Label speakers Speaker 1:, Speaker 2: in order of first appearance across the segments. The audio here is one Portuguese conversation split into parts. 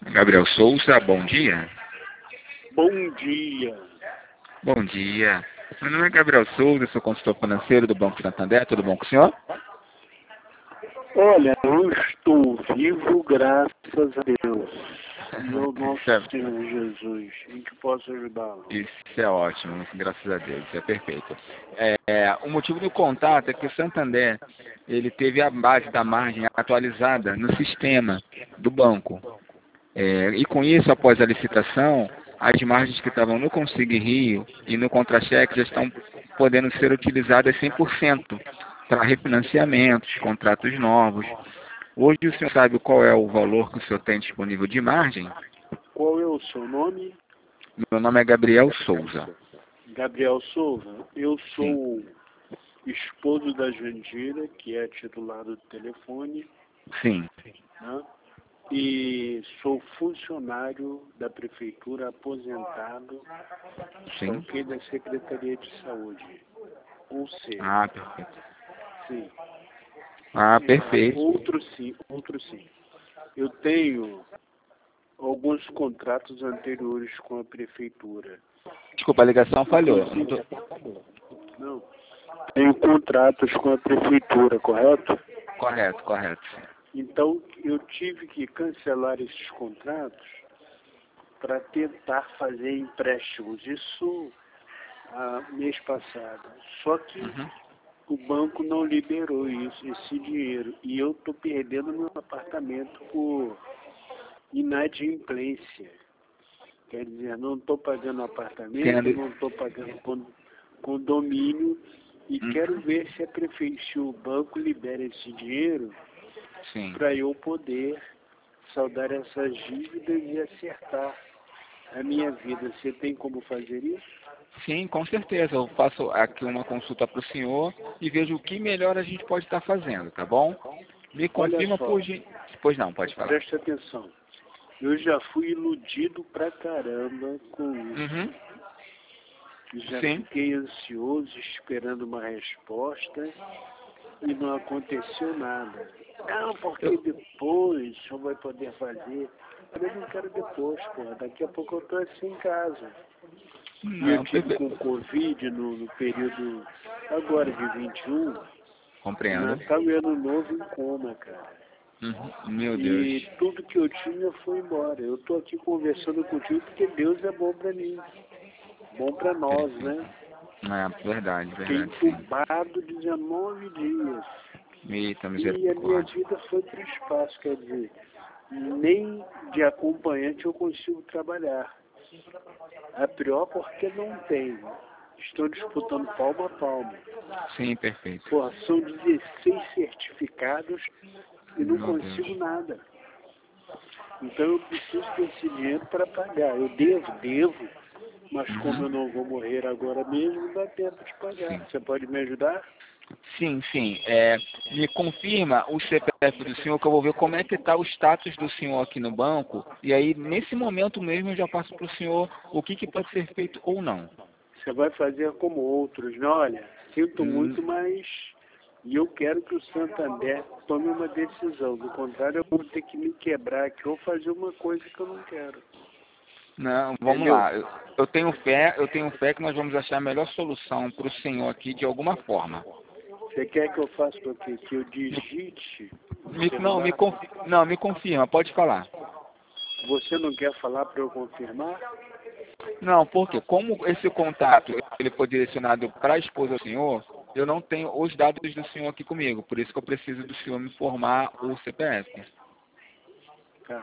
Speaker 1: Gabriel Souza, bom dia.
Speaker 2: Bom dia.
Speaker 1: Bom dia. Meu nome é Gabriel Souza, sou consultor financeiro do Banco Santander. Tudo bom com o senhor?
Speaker 2: Olha, eu estou vivo, graças a Deus. E ao nosso
Speaker 1: Certo.
Speaker 2: Senhor Jesus, em que posso ajudá-lo.
Speaker 1: Isso é ótimo, graças a Deus, isso é perfeito. O motivo do contato é que o Santander, ele teve a base da margem atualizada no sistema do banco. E com isso, após a licitação, as margens que estavam no Consigne Rio e no Contra-Cheque já estão podendo ser utilizadas 100% para refinanciamentos, contratos novos. Hoje o senhor sabe qual é o valor que o senhor tem disponível de margem?
Speaker 2: Qual é o seu nome?
Speaker 1: Meu nome é Gabriel Souza.
Speaker 2: Gabriel Souza. Eu
Speaker 1: Sim.
Speaker 2: sou esposo da Jandira, que é titular do telefone,
Speaker 1: Sim.
Speaker 2: né? E sou funcionário da prefeitura aposentado,
Speaker 1: Sim.
Speaker 2: ok, da Secretaria de Saúde. Ou seja,
Speaker 1: Ah, perfeito.
Speaker 2: sim.
Speaker 1: Ah, perfeito.
Speaker 2: Outro sim. Eu tenho alguns contratos anteriores com a prefeitura.
Speaker 1: Desculpa, a ligação falhou.
Speaker 2: Não. Tenho contratos com a prefeitura, correto?
Speaker 1: Correto, correto.
Speaker 2: Então, eu tive que cancelar esses contratos para tentar fazer empréstimos. Isso mês passado. Só que
Speaker 1: Uhum.
Speaker 2: o banco não liberou esse dinheiro. E eu estou perdendo meu apartamento por inadimplência. Quer dizer, não estou pagando apartamento, não estou pagando condomínio e quero ver se se o banco libera esse dinheiro
Speaker 1: Sim.
Speaker 2: para eu poder saldar essas dívidas e acertar a minha vida. Você tem como fazer isso?
Speaker 1: Sim, com certeza. Eu faço aqui uma consulta para o senhor e vejo o que melhor a gente pode estar fazendo, tá bom? Me
Speaker 2: Olha
Speaker 1: confirma
Speaker 2: só,
Speaker 1: Pois não, pode falar.
Speaker 2: preste atenção. Eu já fui iludido pra caramba com isso.
Speaker 1: Uhum.
Speaker 2: Já
Speaker 1: Sim.
Speaker 2: fiquei ansioso esperando uma resposta e não aconteceu nada. Não, porque depois o senhor vai poder fazer. Eu não quero depois, pô. Daqui a pouco eu estou assim em casa. E eu
Speaker 1: Não,
Speaker 2: tive
Speaker 1: perfeito.
Speaker 2: com Covid no período agora de 21,
Speaker 1: Compreendo.
Speaker 2: Natal e Ano Novo em coma, cara.
Speaker 1: Uhum. Meu Deus.
Speaker 2: E tudo que eu tinha foi embora. Eu estou aqui conversando contigo porque Deus é bom para mim. Bom para nós, né?
Speaker 1: Verdade,
Speaker 2: Fiquei
Speaker 1: verdade, sim.
Speaker 2: entubado 19 dias.
Speaker 1: Eita,
Speaker 2: E a minha
Speaker 1: misericórdia.
Speaker 2: vida foi para o espaço, quer dizer, nem de acompanhante eu consigo trabalhar. A pior porque não tenho. Estou disputando palmo a palmo.
Speaker 1: Sim, perfeito.
Speaker 2: Pô, são 16 certificados e não
Speaker 1: Meu
Speaker 2: consigo
Speaker 1: Deus.
Speaker 2: nada. Então eu preciso desse dinheiro para pagar. Eu devo, mas como eu
Speaker 1: Uhum.
Speaker 2: não vou morrer agora mesmo, dá tempo de pagar.
Speaker 1: Sim.
Speaker 2: Você pode me ajudar?
Speaker 1: Sim, sim. Me confirma o CPF do senhor, que eu vou ver como é que está o status do senhor aqui no banco. E aí, nesse momento mesmo, eu já passo para o senhor o que pode ser feito ou não.
Speaker 2: Você vai fazer como outros, né? Olha, sinto
Speaker 1: Hum,
Speaker 2: muito, mas e eu quero que o Santander tome uma decisão. Do contrário, eu vou ter que me quebrar aqui ou fazer uma coisa que eu não quero.
Speaker 1: Não, vamos
Speaker 2: Entendeu?
Speaker 1: lá. Eu tenho fé que nós vamos achar a melhor solução para o senhor aqui de alguma forma.
Speaker 2: Você quer que eu faça o quê? Que eu digite no
Speaker 1: Não,
Speaker 2: celular?
Speaker 1: me confirma, pode falar.
Speaker 2: Você não quer falar para eu confirmar?
Speaker 1: Não, porque como esse contato ele foi direcionado para a esposa do senhor, eu não tenho os dados do senhor aqui comigo, por isso que eu preciso do senhor me informar o CPF.
Speaker 2: Tá.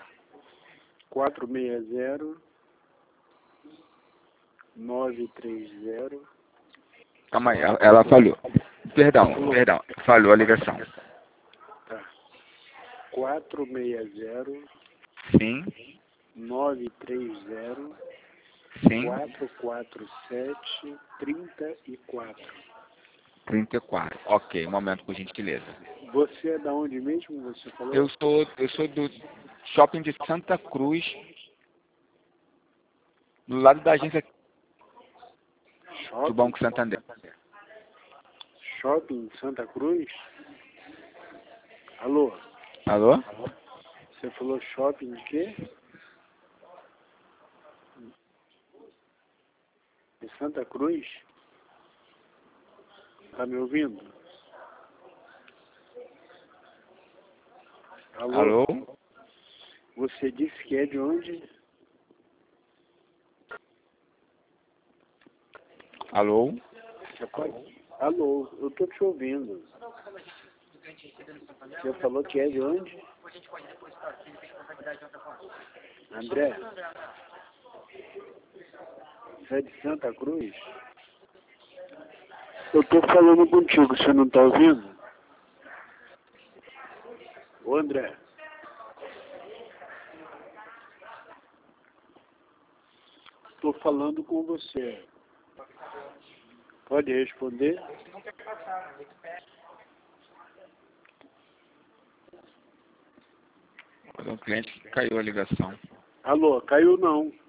Speaker 2: 460 930.
Speaker 1: Calma aí, ela falhou.
Speaker 2: Falou.
Speaker 1: Perdão, falhou a ligação.
Speaker 2: Tá. 460
Speaker 1: Sim,
Speaker 2: 930
Speaker 1: sim,
Speaker 2: 447 34.
Speaker 1: 34. Ok, um momento, por gentileza.
Speaker 2: Você é da onde mesmo, você falou?
Speaker 1: Eu sou do shopping de Santa Cruz, do lado da agência do
Speaker 2: Shopping?
Speaker 1: Banco Santander.
Speaker 2: Shopping Santa Cruz? Alô?
Speaker 1: Alô?
Speaker 2: Você falou shopping de quê? De Santa Cruz? Tá me ouvindo? Alô?
Speaker 1: Alô?
Speaker 2: Você disse que é de onde?
Speaker 1: Alô?
Speaker 2: Você pode... Alô, eu tô te ouvindo. Você falou que é de onde? André? Você é de Santa Cruz? Eu tô falando contigo, você não tá ouvindo? Ô André? Tô falando com você. Pode responder?
Speaker 1: Foi um cliente que caiu a ligação.
Speaker 2: Alô, caiu não.